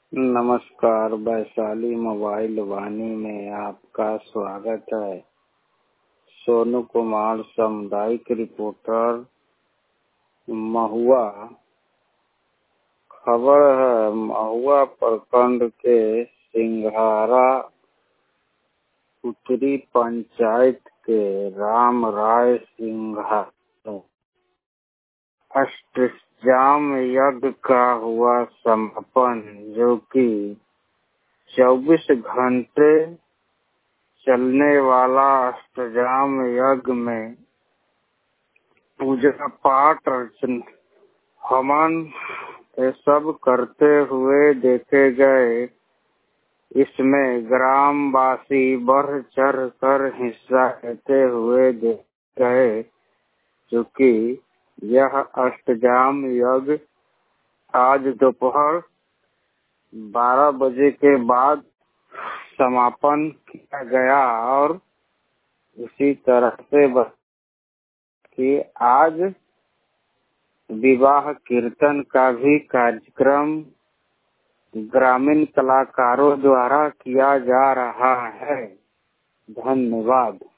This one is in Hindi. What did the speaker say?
नमस्कार। वैशाली मोबाइल वाणी में आपका स्वागत है। सोनू कुमार, सामुदायिक रिपोर्टर, महुआ। खबर है, महुआ प्रखंड के सिंघारा उत्तरी पंचायत के राम राय सिंघारा अष्टजाम यज्ञ का हुआ समापन, जो कि 24 घंटे चलने वाला अष्टजाम यज्ञ में पूजा पाठ अर्चन हवन ये सब करते हुए देखे गए। इसमें ग्रामवासी बढ़ चढ़ कर हिस्सा लेते हुए देखे गए, क्योंकि यह अष्टजाम यज्ञ आज दोपहर 12 बजे के बाद समापन किया गया। और इसी तरह से कि आज विवाह कीर्तन का भी कार्यक्रम ग्रामीण कलाकारों द्वारा किया जा रहा है। धन्यवाद।